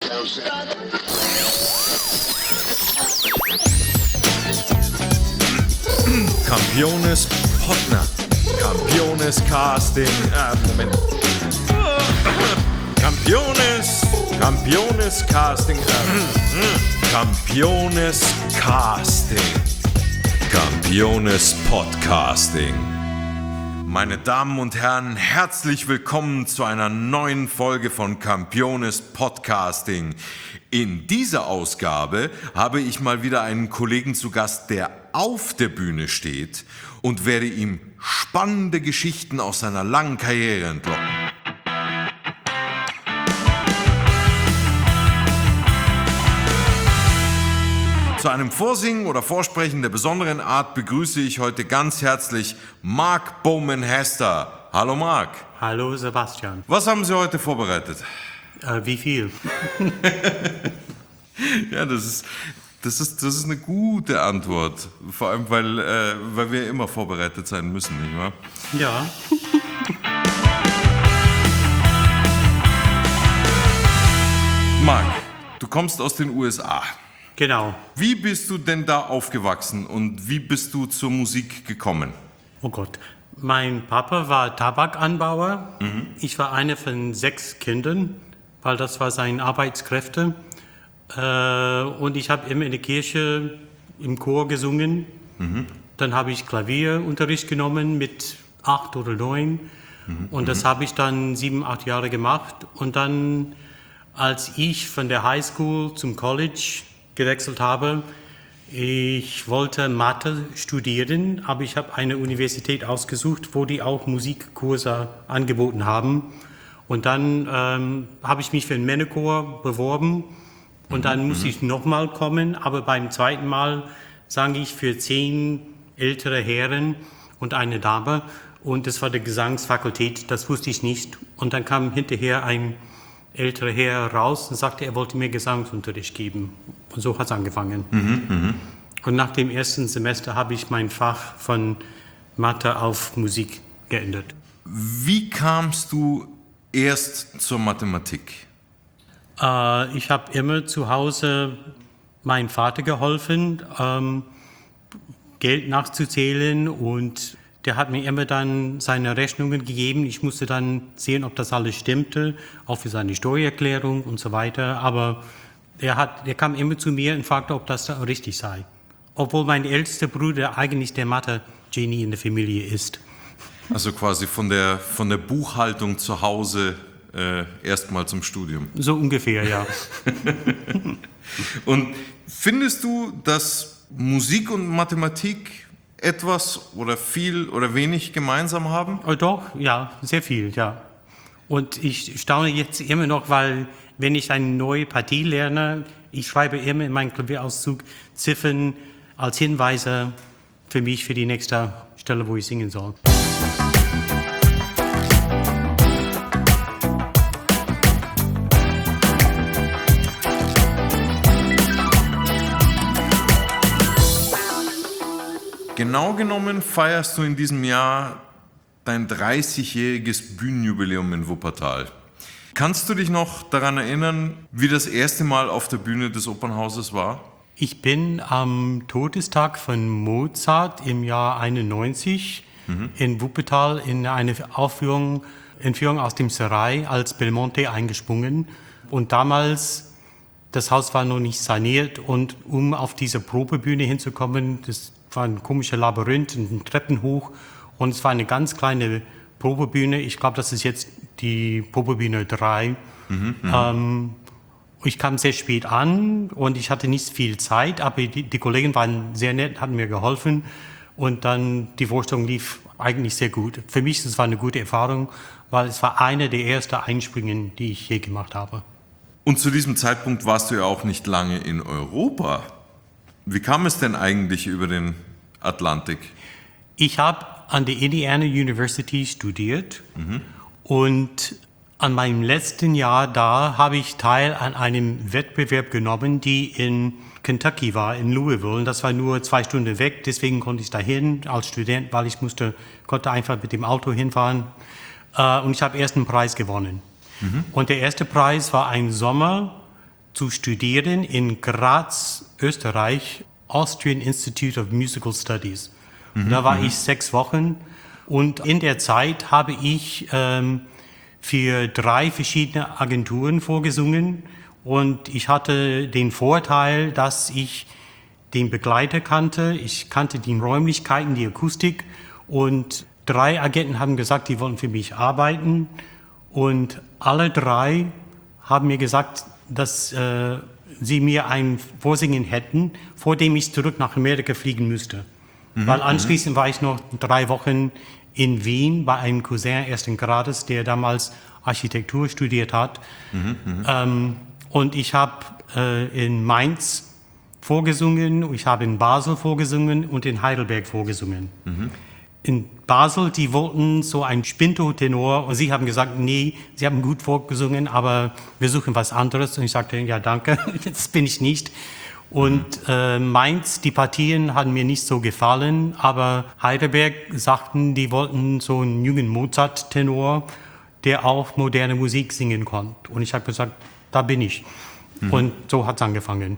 Campiones Partner. Campiones Casting. Moment. Campiones Casting. Campiones Casting. Campiones Podcasting. Meine Damen und Herren, herzlich willkommen zu einer neuen Folge von Campiones Podcasting. In dieser Ausgabe habe ich mal wieder einen Kollegen zu Gast, der auf der Bühne steht, und werde ihm spannende Geschichten aus seiner langen Karriere entlocken. Zu einem Vorsingen oder Vorsprechen der besonderen Art begrüße ich heute ganz herzlich Mark Bowman-Hester. Hallo Mark. Hallo Sebastian. Was haben Sie heute vorbereitet? Wie viel? Ja, das ist eine gute Antwort. Vor allem, weil wir immer vorbereitet sein müssen, nicht wahr? Ja. Mark, du kommst aus den USA. Genau. Wie bist du denn da aufgewachsen und wie bist du zur Musik gekommen? Oh Gott. Mein Papa war Tabakanbauer. Ich war eine von 6 Kindern, weil das war seine Arbeitskräfte. Und ich habe immer in der Kirche im Chor gesungen. Dann habe ich Klavierunterricht genommen mit 8 oder 9. Und das habe ich dann 7, 8 Jahre gemacht. Und dann, als ich von der Highschool zum College gewechselt habe, ich wollte Mathe studieren, aber ich habe eine Universität ausgesucht, wo die auch Musikkurse angeboten haben. Und dann habe ich mich für den Männerchor beworben. Und dann musste ich nochmal kommen, aber beim zweiten Mal sang ich für 10 ältere Herren und eine Dame. Und das war die Gesangsfakultät, das wusste ich nicht. Und dann kam hinterher ein älterer Herr raus und sagte, er wollte mir Gesangsunterricht geben. Und so hat es angefangen. Und nach dem ersten Semester habe ich mein Fach von Mathe auf Musik geändert. Wie kamst du erst zur Mathematik? Ich habe immer zu Hause meinem Vater geholfen, Geld nachzuzählen, und der hat mir immer dann seine Rechnungen gegeben. Ich musste dann sehen, ob das alles stimmte, auch für seine Steuererklärung und so weiter. Aber der kam immer zu mir und fragte, ob das richtig sei. Obwohl mein ältester Bruder eigentlich der Mathe-Genie in der Familie ist. Also quasi von der Buchhaltung zu Hause erstmal zum Studium. So ungefähr, ja. Und findest du, dass Musik und Mathematik etwas oder viel oder wenig gemeinsam haben? Oh, doch, ja, sehr viel, ja. Und ich staune jetzt immer noch, weil wenn ich eine neue Partie lerne, ich schreibe immer in meinen Klavierauszug Ziffern als Hinweise für mich für die nächste Stelle, wo ich singen soll. Genau genommen feierst du in diesem Jahr dein 30-jähriges Bühnenjubiläum in Wuppertal. Kannst du dich noch daran erinnern, wie das erste Mal auf der Bühne des Opernhauses war? Ich bin am Todestag von Mozart im Jahr 91 in Wuppertal in eine Entführung aus dem Serail als Belmonte eingesprungen. Und damals, das Haus war noch nicht saniert, und um auf diese Probebühne hinzukommen, das war ein komischer Labyrinth, ein Treppen hoch, und es war eine ganz kleine Probebühne. Ich glaube, das ist jetzt die Probebühne 3. Ich kam sehr spät an und ich hatte nicht viel Zeit, aber die Kollegen waren sehr nett, hatten mir geholfen, und dann die Vorstellung lief eigentlich sehr gut. Für mich das war eine gute Erfahrung, weil es war eine der ersten Einspringen, die ich je gemacht habe. Und zu diesem Zeitpunkt warst du ja auch nicht lange in Europa. Wie kam es denn eigentlich über den Atlantik? Ich habe an der Indiana University studiert und an meinem letzten Jahr da habe ich teil an einem Wettbewerb genommen, die in Kentucky war, in Louisville. Und das war nur 2 Stunden weg, deswegen konnte ich dahin als Student, weil ich konnte einfach mit dem Auto hinfahren. Und ich habe erst einen Preis gewonnen. Und der erste Preis war ein Sommer zu studieren in Graz, Österreich, Austrian Institute of Musical Studies. Da war ich 6 Wochen und in der Zeit habe ich für 3 verschiedene Agenturen vorgesungen und ich hatte den Vorteil, dass ich den Begleiter kannte, ich kannte die Räumlichkeiten, die Akustik und 3 Agenten haben gesagt, die wollen für mich arbeiten und alle 3 haben mir gesagt, dass sie mir ein Vorsingen hätten, vor dem ich zurück nach Amerika fliegen müsste. Weil anschließend war ich noch 3 Wochen in Wien bei einem Cousin ersten Grades, der damals Architektur studiert hat. Und ich habe in Mainz vorgesungen, ich habe in Basel vorgesungen und in Heidelberg vorgesungen. In Basel, die wollten so ein Spinto-Tenor und sie haben gesagt, nee, sie haben gut vorgesungen, aber wir suchen was anderes. Und ich sagte, ja danke, das bin ich nicht. Und Mainz, die Partien hatten mir nicht so gefallen, aber Heidelberg sagten, die wollten so einen jungen Mozart-Tenor, der auch moderne Musik singen konnte. Und ich habe gesagt, da bin ich. Und so hat es angefangen.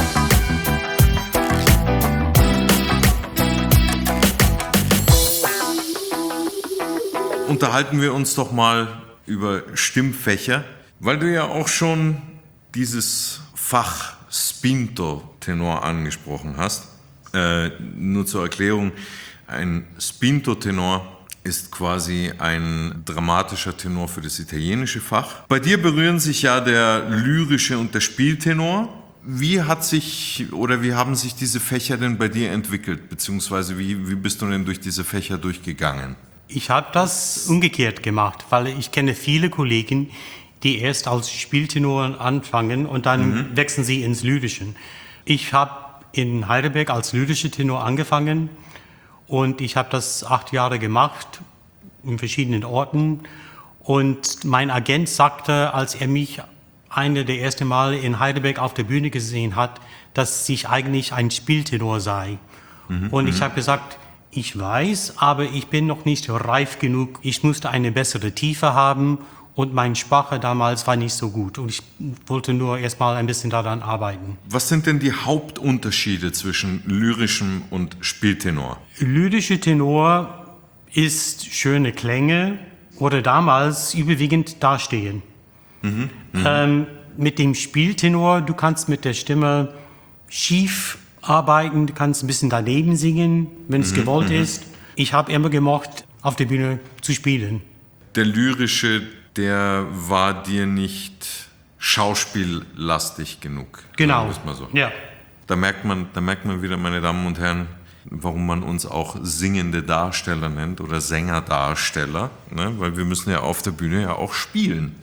Unterhalten wir uns doch mal über Stimmfächer, weil du ja auch schon dieses Fach Spinto-Tenor angesprochen hast. Nur zur Erklärung, ein Spinto-Tenor ist quasi ein dramatischer Tenor für das italienische Fach. Bei dir berühren sich ja der lyrische und der Spieltenor. Wie haben sich diese Fächer denn bei dir entwickelt, beziehungsweise wie bist du denn durch diese Fächer durchgegangen? Ich habe das umgekehrt gemacht, weil ich kenne viele Kollegen, die erst als Spieltenoren anfangen und dann wechseln sie ins Lyrische. Ich habe in Heidelberg als lyrischer Tenor angefangen und ich habe das 8 Jahre gemacht in verschiedenen Orten. Und mein Agent sagte, als er mich eine der ersten Male in Heidelberg auf der Bühne gesehen hat, dass ich eigentlich ein Spieltenor sei. Und ich habe gesagt, ich weiß, aber ich bin noch nicht reif genug. Ich musste eine bessere Tiefe haben und meine Sprache damals war nicht so gut. Und ich wollte nur erstmal ein bisschen daran arbeiten. Was sind denn die Hauptunterschiede zwischen lyrischem und Spieltenor? Lyrischer Tenor ist schöne Klänge oder damals überwiegend dastehen. Mit dem Spieltenor, du kannst mit der Stimme schief arbeiten, du kannst ein bisschen daneben singen, wenn es gewollt ist. Ich habe immer gemocht, auf der Bühne zu spielen. Der lyrische, der war dir nicht schauspiellastig genug. Genau. Sagen wir es mal so. Ja. Da merkt man wieder, meine Damen und Herren, warum man uns auch singende Darsteller nennt oder Sängerdarsteller, ne? Weil wir müssen ja auf der Bühne ja auch spielen.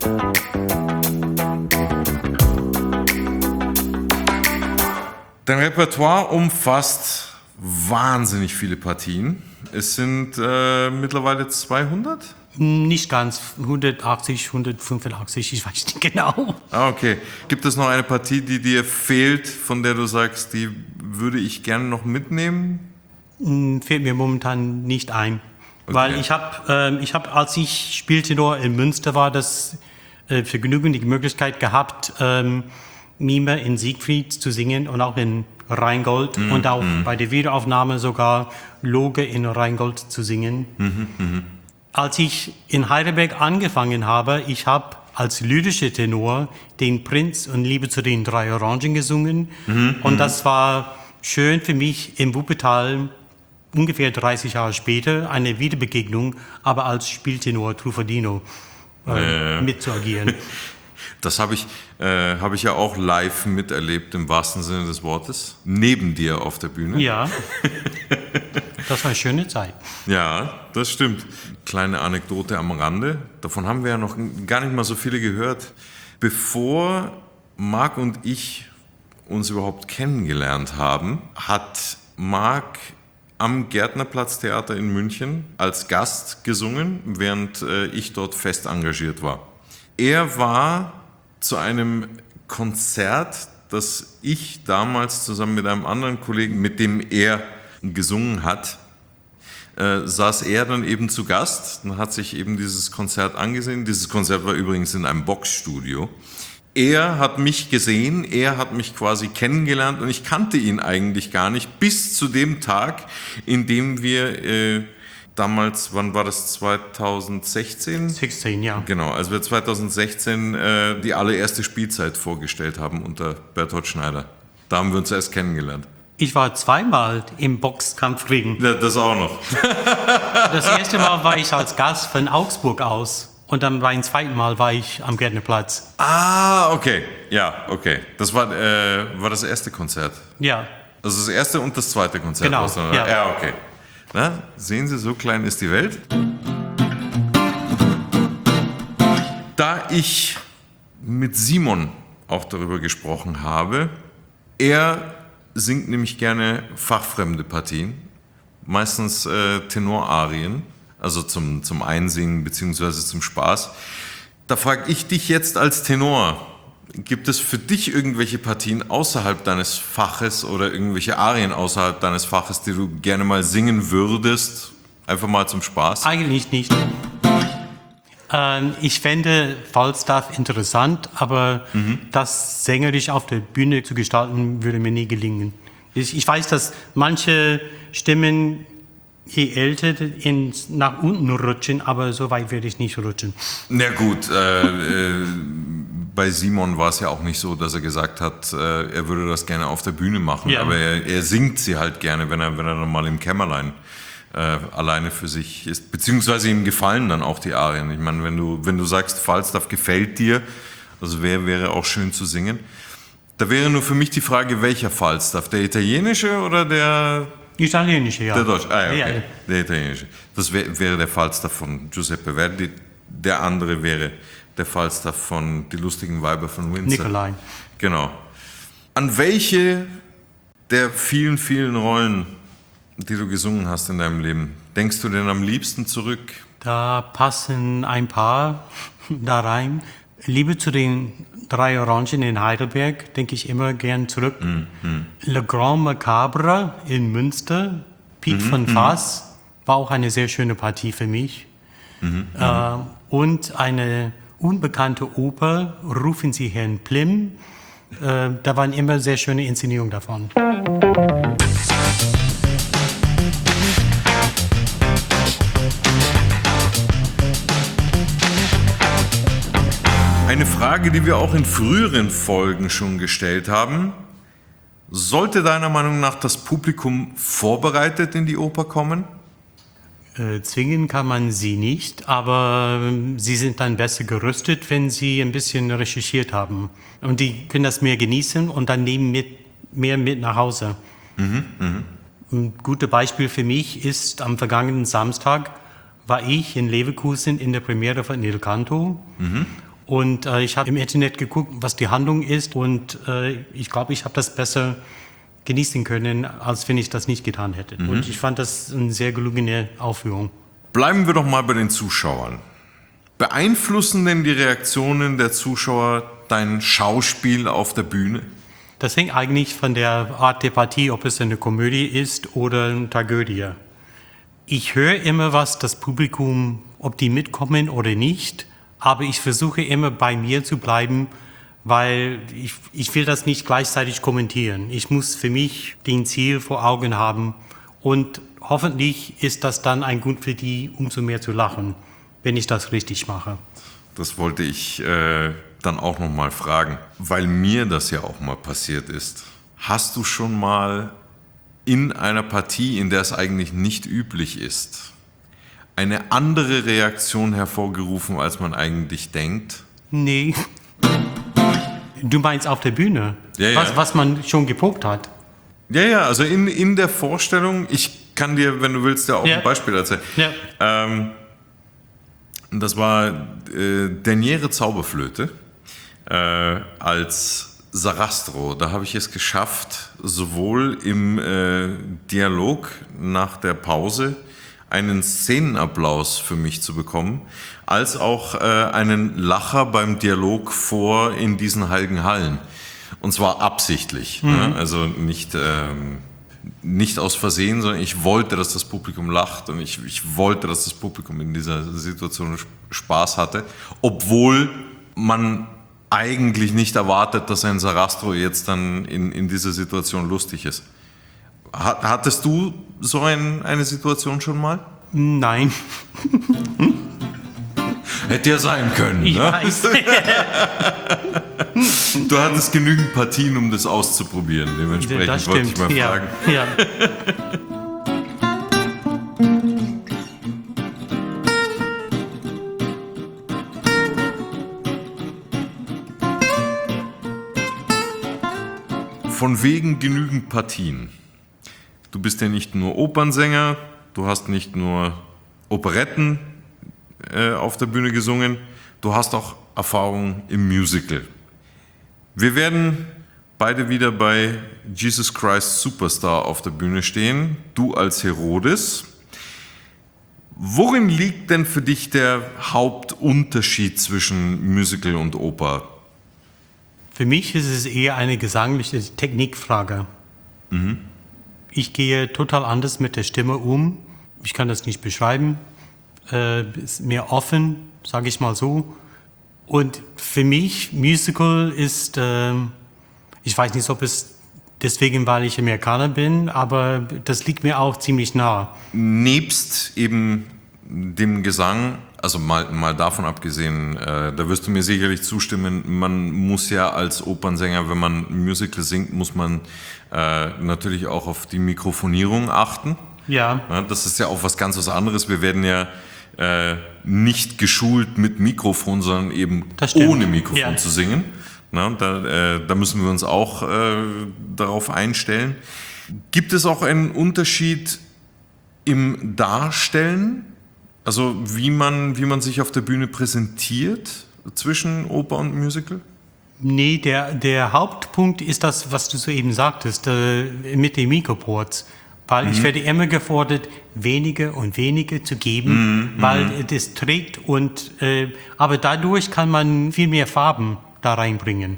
Dein Repertoire umfasst wahnsinnig viele Partien. Es sind mittlerweile 200? Nicht ganz, 180, 185, ich weiß nicht genau. Ah, okay. Gibt es noch eine Partie, die dir fehlt, von der du sagst, die würde ich gerne noch mitnehmen? Fällt mir momentan nicht ein. Okay. Weil ich hab, als ich Spieltenor in Münster war, das Vergnügen, die Möglichkeit gehabt, Mime in Siegfried zu singen und auch in Rheingold und auch bei der Wiederaufnahme sogar Loge in Rheingold zu singen. Als ich in Heidelberg angefangen habe, ich habe als lyrischer Tenor den Prinz und Liebe zu den 3 Orangen gesungen und das war schön für mich im Wuppertal ungefähr 30 Jahre später eine Wiederbegegnung, aber als Spieltenor Truffaldino mitzuagieren. Das habe ich ja auch live miterlebt, im wahrsten Sinne des Wortes. Neben dir auf der Bühne. Ja, das war eine schöne Zeit. Ja, das stimmt. Kleine Anekdote am Rande. Davon haben wir ja noch gar nicht mal so viele gehört. Bevor Marc und ich uns überhaupt kennengelernt haben, hat Marc am Gärtnerplatztheater in München als Gast gesungen, während ich dort fest engagiert war. Er war zu einem Konzert, das ich damals zusammen mit einem anderen Kollegen, mit dem er gesungen hat, saß er dann eben zu Gast und hat sich eben dieses Konzert angesehen. Dieses Konzert war übrigens in einem Boxstudio. Er hat mich gesehen, er hat mich quasi kennengelernt und ich kannte ihn eigentlich gar nicht bis zu dem Tag, in dem wir damals, wann war das, 2016? 16, ja. Genau, als wir 2016 die allererste Spielzeit vorgestellt haben unter Berthold Schneider. Da haben wir uns erst kennengelernt. Ich war zweimal im Boxkampfring. Ja, das auch noch. Das erste Mal war ich als Gast von Augsburg aus. Und dann beim zweiten Mal war ich am Gärtnerplatz. Ah, okay. Ja, okay. Das war das erste Konzert. Ja. Also das erste und das zweite Konzert. Genau, ja. Ja, okay. Na, sehen Sie, so klein ist die Welt. Da ich mit Simon auch darüber gesprochen habe, er singt nämlich gerne fachfremde Partien, meistens Tenorarien, also zum Einsingen bzw. zum Spaß. Da frage ich dich jetzt als Tenor, gibt es für dich irgendwelche Partien außerhalb deines Faches oder irgendwelche Arien außerhalb deines Faches, die du gerne mal singen würdest, einfach mal zum Spaß? Eigentlich nicht. Ich fände Falstaff interessant, aber das sängerisch auf der Bühne zu gestalten, würde mir nie gelingen. Ich weiß, dass manche Stimmen, je älter, nach unten rutschen, aber so weit werde ich nicht rutschen. Na gut, bei Simon war es ja auch nicht so, dass er gesagt hat, er würde das gerne auf der Bühne machen, Ja. aber er singt sie halt gerne, wenn er dann mal im Kämmerlein alleine für sich ist, beziehungsweise ihm gefallen dann auch die Arien. Ich meine, wenn du sagst, Falstaff gefällt dir, also wäre auch schön zu singen. Da wäre nur für mich die Frage, welcher Falstaff? Der italienische oder der Italienische, ja. Der Deutsche? Ah, ja, okay. Ja. Der italienische. Das wäre der Falstaff von Giuseppe Verdi. Der andere wäre der Falstaff von Die lustigen Weiber von Windsor. Nicolai. Genau. An welche der vielen, vielen Rollen, die du gesungen hast in deinem Leben, denkst du denn am liebsten zurück? Da passen ein paar da rein. Liebe zu den 3 Orangen in Heidelberg, denke ich immer gern zurück. Le Grand Macabre in Münster, Piet von Fass, war auch eine sehr schöne Partie für mich. Und eine unbekannte Oper, Rufen Sie Herrn Plim. Da waren immer sehr schöne Inszenierungen davon. Eine Frage, die wir auch in früheren Folgen schon gestellt haben. Sollte deiner Meinung nach das Publikum vorbereitet in die Oper kommen? Zwingen kann man sie nicht, aber sie sind dann besser gerüstet, wenn sie ein bisschen recherchiert haben. Und die können das mehr genießen und dann nehmen mehr mit nach Hause. Ein gutes Beispiel für mich ist, am vergangenen Samstag war ich in Leverkusen in der Premiere von Il Canto. Und ich habe im Internet geguckt, was die Handlung ist und ich glaube, ich habe das besser genießen können, als wenn ich das nicht getan hätte. Und ich fand das eine sehr gelungene Aufführung. Bleiben wir doch mal bei den Zuschauern. Beeinflussen denn die Reaktionen der Zuschauer dein Schauspiel auf der Bühne? Das hängt eigentlich von der Art der Partie, ob es eine Komödie ist oder eine Tragödie. Ich höre immer, was das Publikum, ob die mitkommen oder nicht, aber ich versuche immer bei mir zu bleiben, weil ich will das nicht gleichzeitig kommentieren. Ich muss für mich den Ziel vor Augen haben und hoffentlich ist das dann ein Grund für die, umso mehr zu lachen, wenn ich das richtig mache. Das wollte ich dann auch noch mal fragen, weil mir das ja auch mal passiert ist. Hast du schon mal in einer Partie, in der es eigentlich nicht üblich ist, eine andere Reaktion hervorgerufen, als man eigentlich denkt? Nee. Du meinst auf der Bühne? Ja. Was man schon geprobt hat? Ja, also in der Vorstellung, ich kann dir, wenn du willst, ja auch ein Beispiel erzählen. Ja. Das war Derniere Zauberflöte als Sarastro. Da habe ich es geschafft, sowohl im Dialog nach der Pause einen Szenenapplaus für mich zu bekommen, als auch einen Lacher beim Dialog vor in diesen heiligen Hallen. Und zwar absichtlich. Ne? Also nicht aus Versehen, sondern ich wollte, dass das Publikum lacht und ich wollte, dass das Publikum in dieser Situation Spaß hatte, obwohl man eigentlich nicht erwartet, dass ein Sarastro jetzt dann in dieser Situation lustig ist. Hattest du so eine Situation schon mal? Nein. Hätte ja sein können. Ich Ne? weiß. Du hattest genügend Partien, um das auszuprobieren. Dementsprechend Das wollte stimmt. ich mal fragen. Ja. Von wegen genügend Partien. Du bist ja nicht nur Opernsänger, du hast nicht nur Operetten auf der Bühne gesungen, du hast auch Erfahrung im Musical. Wir werden beide wieder bei Jesus Christ Superstar auf der Bühne stehen, du als Herodes. Worin liegt denn für dich der Hauptunterschied zwischen Musical und Oper? Für mich ist es eher eine gesangliche Technikfrage. Ich gehe total anders mit der Stimme um. Ich kann das nicht beschreiben. Ist mehr offen, sage ich mal so. Und für mich, Musical ist, ich weiß nicht, ob es deswegen, weil ich Amerikaner bin, aber das liegt mir auch ziemlich nah. Nebst eben dem Gesang, also mal davon abgesehen, da wirst du mir sicherlich zustimmen, man muss ja als Opernsänger, wenn man Musical singt, muss man natürlich auch auf die Mikrofonierung achten. Ja. Das ist ja auch was ganz anderes. Wir werden ja nicht geschult mit Mikrofon, sondern eben ohne Mikrofon zu singen. Da müssen wir uns auch darauf einstellen. Gibt es auch einen Unterschied im Darstellen? Also wie man sich auf der Bühne präsentiert zwischen Oper und Musical? Nee, der Hauptpunkt ist das, was du soeben sagtest, mit den Mikroports. Weil ich werde immer gefordert, weniger und weniger zu geben, weil das trägt und aber dadurch kann man viel mehr Farben da reinbringen.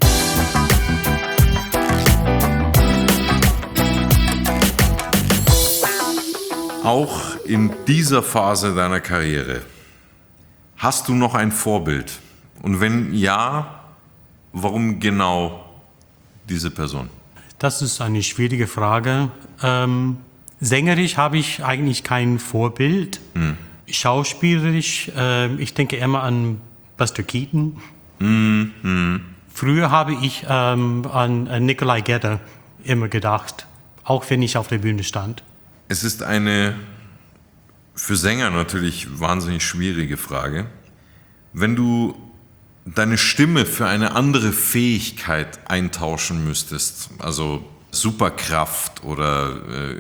Auch in dieser Phase deiner Karriere, hast du noch ein Vorbild? Und wenn ja, warum genau diese Person? Das ist eine schwierige Frage. Sängerisch habe ich eigentlich kein Vorbild. Schauspielerisch, ich denke immer an Buster Keaton. Früher habe ich an Nikolai Gedda immer gedacht, auch wenn ich auf der Bühne stand. Es ist eine für Sänger natürlich wahnsinnig schwierige Frage. Wenn du deine Stimme für eine andere Fähigkeit eintauschen müsstest, also Superkraft oder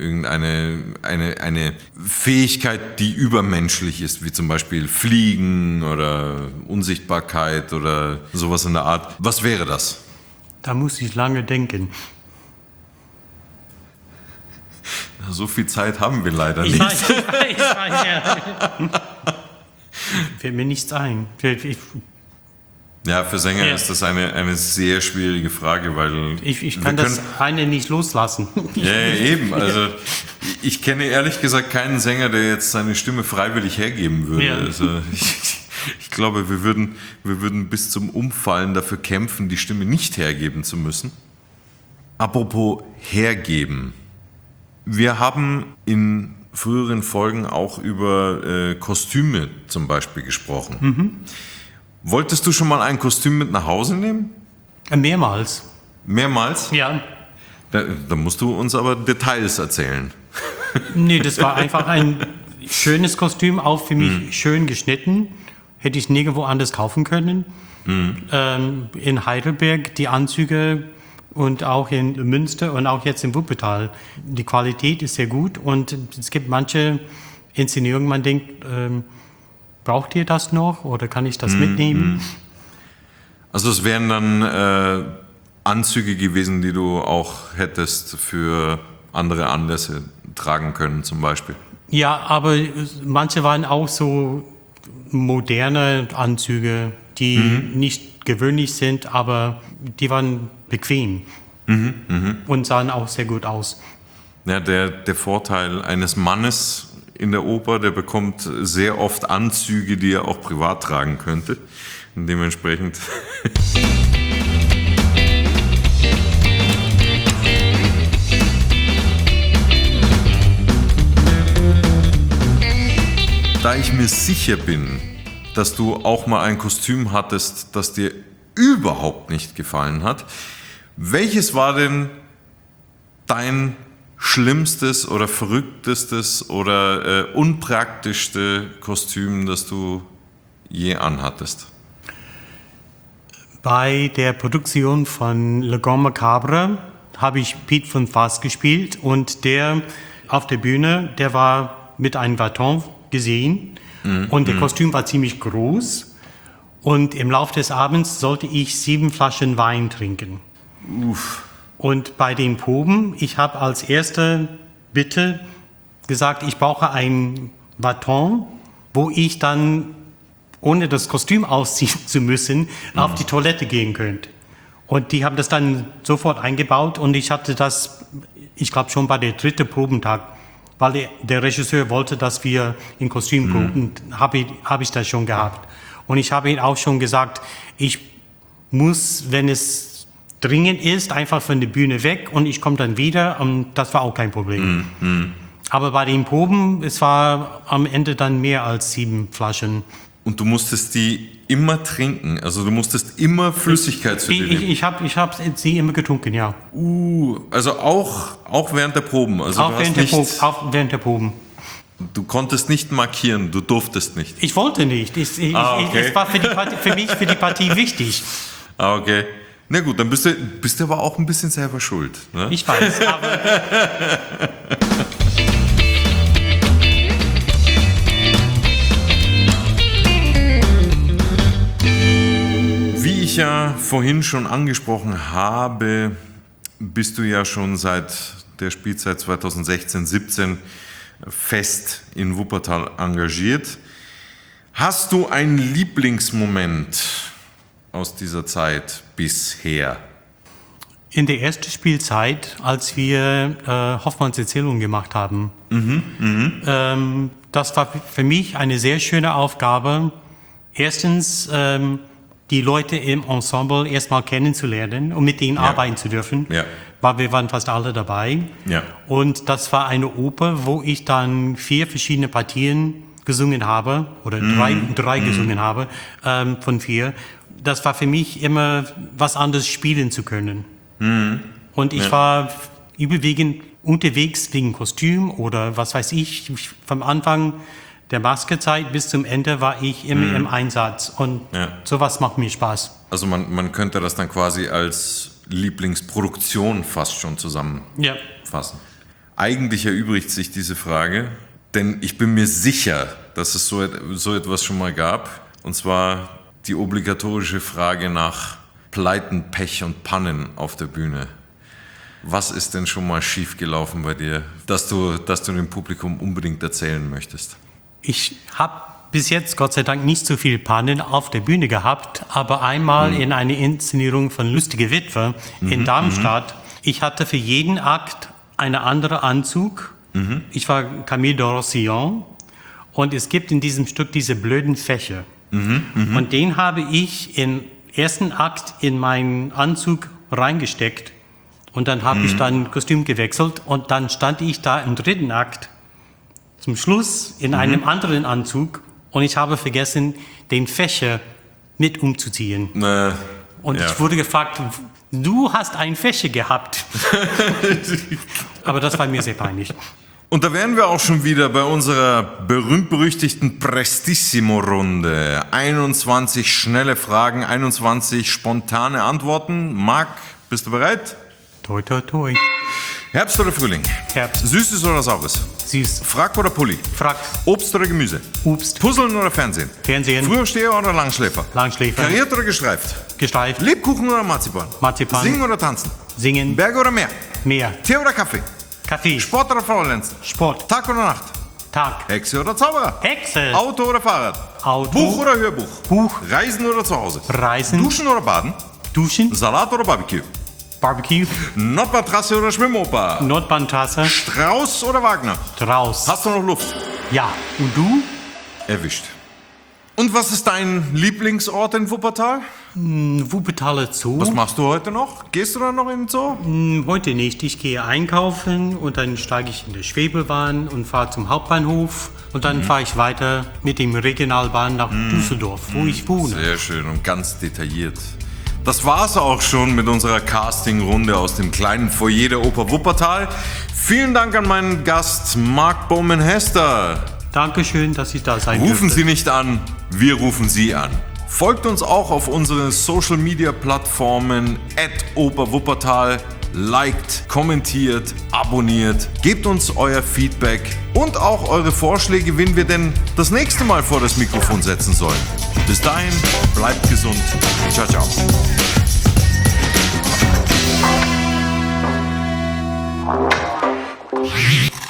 eine Fähigkeit, die übermenschlich ist, wie zum Beispiel Fliegen oder Unsichtbarkeit oder sowas in der Art. Was wäre das? Da muss ich lange denken. So viel Zeit haben wir leider nicht. Ich weiß, ja. Fällt mir nichts ein. Ja, für Sänger ist das eine sehr schwierige Frage, weil ich kann das eine nicht loslassen. Ja, eben. Also ich kenne ehrlich gesagt keinen Sänger, der jetzt seine Stimme freiwillig hergeben würde. Ja. Also ich glaube, wir würden bis zum Umfallen dafür kämpfen, die Stimme nicht hergeben zu müssen. Apropos hergeben. Wir haben in früheren Folgen auch über Kostüme zum Beispiel gesprochen. Wolltest du schon mal ein Kostüm mit nach Hause nehmen? Mehrmals. Mehrmals? Ja. Da musst du uns aber Details erzählen. Nee, das war einfach ein schönes Kostüm, auch für mich schön geschnitten. Hätte ich nirgendwo anders kaufen können. In Heidelberg die Anzüge und auch in Münster und auch jetzt in Wuppertal. Die Qualität ist sehr gut und es gibt manche Inszenierungen, man denkt, braucht ihr das noch oder kann ich das mitnehmen? Also es wären dann Anzüge gewesen, die du auch hättest für andere Anlässe tragen können zum Beispiel? Ja, aber manche waren auch so moderne Anzüge, die nicht gewöhnlich sind, aber die waren bequem und sahen auch sehr gut aus. Ja, der Vorteil eines Mannes in der Oper, der bekommt sehr oft Anzüge, die er auch privat tragen könnte. Und dementsprechend da ich mir sicher bin, dass du auch mal ein Kostüm hattest, das dir überhaupt nicht gefallen hat, welches war denn dein schlimmstes oder verrücktestes oder unpraktischste Kostüm, das du je anhattest? Bei der Produktion von Le Grand Macabre habe ich Piet von Faas gespielt und der auf der Bühne, der war mit einem Baton gesehen und der Kostüm war ziemlich groß und im Laufe des Abends sollte ich 7 Flaschen Wein trinken. Uff. Und bei den Proben, ich habe als erste Bitte gesagt, ich brauche ein Baton, wo ich dann, ohne das Kostüm ausziehen zu müssen, auf die Toilette gehen könnte. Und die haben das dann sofort eingebaut und ich hatte das, ich glaube schon bei der 3. Probentag, weil der Regisseur wollte, dass wir in Kostüm proben, habe ich das schon gehabt. Und ich habe ihm auch schon gesagt, ich muss, wenn es dringend ist, einfach von der Bühne weg und ich komme dann wieder und das war auch kein Problem. Aber bei den Proben, es war am Ende dann mehr als 7 Flaschen. Und du musstest die immer trinken, also du musstest immer Flüssigkeit zu dir nehmen? Ich hab sie immer getrunken, ja. Also auch während der Proben? Also auch während der Proben. Du konntest nicht markieren, du durftest nicht? Ich wollte nicht. Es war für mich für die Partie wichtig. Ah, okay. Na gut, dann bist du aber auch ein bisschen selber schuld. Ne? Ich weiß, aber... Wie ich ja vorhin schon angesprochen habe, bist du ja schon seit der Spielzeit 2016/17 fest in Wuppertal engagiert. Hast du einen Lieblingsmoment aus dieser Zeit bisher? In der ersten Spielzeit, als wir Hoffmanns Erzählung gemacht haben, das war für mich eine sehr schöne Aufgabe. Erstens, die Leute im Ensemble erstmal kennenzulernen und mit ihnen arbeiten zu dürfen, weil wir waren fast alle dabei. Ja. Und das war eine Oper, wo ich dann 4 verschiedene Partien gesungen habe, oder drei gesungen habe, von 4. Das war für mich immer was anderes spielen zu können. Und ich war überwiegend unterwegs wegen Kostüm oder was weiß ich. Vom Anfang der Maskezeit bis zum Ende war ich immer im Einsatz. Und sowas macht mir Spaß. Also man könnte das dann quasi als Lieblingsproduktion fast schon zusammenfassen. Eigentlich erübrigt sich diese Frage, denn ich bin mir sicher, dass es so etwas schon mal gab. Und zwar die obligatorische Frage nach Pleiten, Pech und Pannen auf der Bühne. Was ist denn schon mal schiefgelaufen bei dir, dass du dem Publikum unbedingt erzählen möchtest? Ich habe bis jetzt Gott sei Dank nicht so viel Pannen auf der Bühne gehabt, aber einmal in einer Inszenierung von Lustige Witwe in Darmstadt. Ich hatte für jeden Akt einen anderen Anzug. Ich war Camille de Rossillon und es gibt in diesem Stück diese blöden Fächer. Und den habe ich im ersten Akt in meinen Anzug reingesteckt und dann habe ich dann Kostüm gewechselt und dann stand ich da im 3. Akt zum Schluss in einem anderen Anzug und ich habe vergessen, den Fächer mit umzuziehen. Und ich wurde gefragt, du hast einen Fächer gehabt. Aber das war mir sehr peinlich. Und da wären wir auch schon wieder bei unserer berühmt-berüchtigten Prestissimo-Runde. 21 schnelle Fragen, 21 spontane Antworten. Marc, bist du bereit? Toi, toi, toi. Herbst oder Frühling? Herbst. Süßes oder Saures? Süß. Frack oder Pulli? Frack. Obst oder Gemüse? Obst. Puzzeln oder Fernsehen? Fernsehen. Frühaufsteher oder Langschläfer? Langschläfer. Kariert oder gestreift? Gestreift. Lebkuchen oder Marzipan? Marzipan. Singen oder tanzen? Singen. Berge oder Meer? Meer. Tee oder Kaffee? Kaffee. Sport oder Faulenzen? Sport. Tag oder Nacht? Tag. Hexe oder Zauberer? Hexe. Auto oder Fahrrad? Auto. Buch oder Hörbuch? Buch. Reisen oder zu Hause? Reisen. Duschen oder Baden? Duschen. Salat oder Barbecue? Barbecue. Nordbadtrasse oder Schwimmoper? Nordbahntrasse. Strauß oder Wagner? Strauß. Hast du noch Luft? Ja. Und du? Erwischt. Und was ist dein Lieblingsort in Wuppertal? Wuppertaler Zoo. Was machst du heute noch? Gehst du da noch in den Zoo? Heute nicht. Ich gehe einkaufen und dann steige ich in die Schwebebahn und fahre zum Hauptbahnhof. Und dann fahre ich weiter mit dem Regionalbahn nach Düsseldorf, wo ich wohne. Sehr schön und ganz detailliert. Das war's auch schon mit unserer Casting-Runde aus dem kleinen Foyer der Oper Wuppertal. Vielen Dank an meinen Gast Marc Baumann-Hester. Dankeschön, dass ich da sein Rufen durfte. Sie nicht an, wir rufen Sie an. Folgt uns auch auf unseren Social-Media-Plattformen @operwuppertal. Liked, kommentiert, abonniert, gebt uns euer Feedback und auch eure Vorschläge, wen wir denn das nächste Mal vor das Mikrofon setzen sollen. Bis dahin, bleibt gesund. Ciao, ciao.